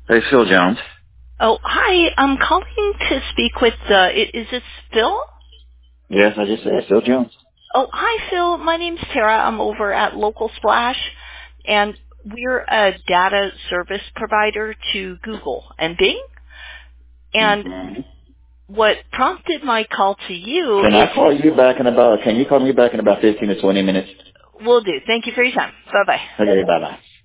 Hey, Phil Jones. Oh, hi. I'm calling to speak with, is this Phil? Yes, I just said Phil Jones. Oh, hi, Phil. My name's Tara. I'm over at Local Splash, and we're a data service provider to Google and Bing. And Mm-hmm. what prompted my call to you Can is, I call you back in about, can you call me back in about 15 to 20 minutes? will do. Thank you for your time. Bye-bye. Okay, bye-bye.